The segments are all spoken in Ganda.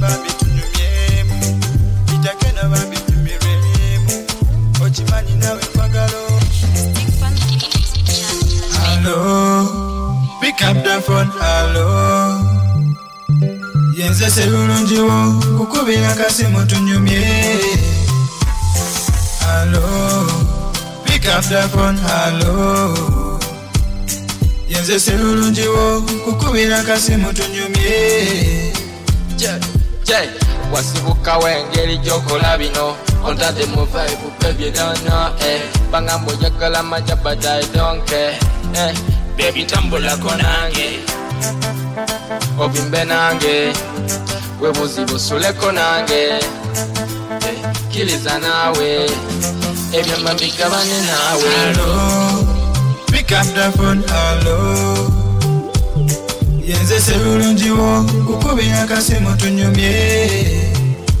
bambi tunyumyemu itakena bambi tumiremu ochimani nawe kwagalo. Hello, pick up the phone, hello. Yenze sebulungiwo kukubira kasimu tunyumye. Hello, pick up the phone, hello. Yenze sebulungiwo kukubira kasimu tunyumye. Jay, wasibuka wengeri jokola bino. Ontade mu vibe, baby, you don't know, Bangambo yakala but I don't care, Baby, tambula konange. Obimbe nange. Webuzibu sule konange. Kiliza nawe. Ebyama bigabane nawe. Hello, pick up the phone, hello. Yenze sebulungiwo kukubira kasimu tunyumye.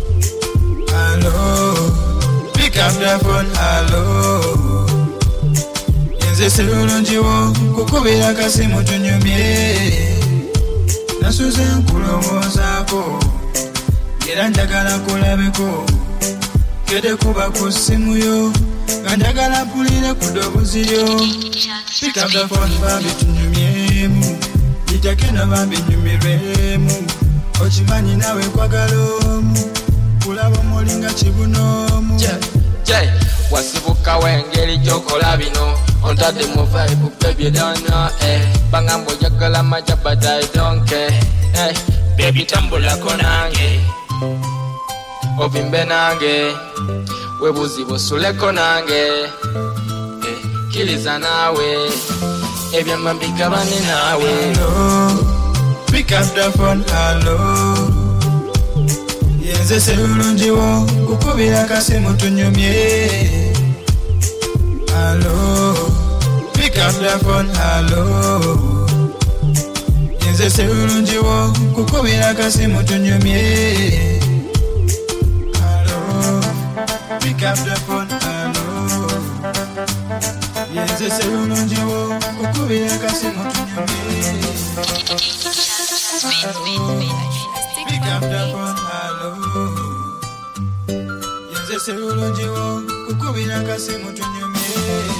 Hello, pick up the phone, hello. Yenze sebulungiwo kukubira kasimu tunyumye. Nasuze nkulowozaako era njagala kulabeko kede kuba ku ssimu yo nga njagala mpulire ku ddoboozi yo. Pick up the phone bambi tunyumyemu itakeno bambi nyumiremu okimanyi nawe kwagala omu kulaba omulinga kibunomu. Jay, wasibuka wengeri jokola bino. Ontade mu vibe, baby, you don't know, Bangambo yakala but I don't care, Baby, tambula konange. Obimbe nange. Webuzibu sule konange. Kiliza nawe. Ebyama bigabane nawe. Hello, pick up the phone, hello. Yenze sebulungiwo kukubira kasimu tunyumye. Hello, pick up the phone, hello. Yenze sebulungiwo kukubira kasimu tunyumye. Hello, pick up the phone, hello. Yenze sebulungiwo kukubira kasimu tunyumye. Pick up the phone, hello. Yenze sebulungiwo kukubira kasimu tunyumye.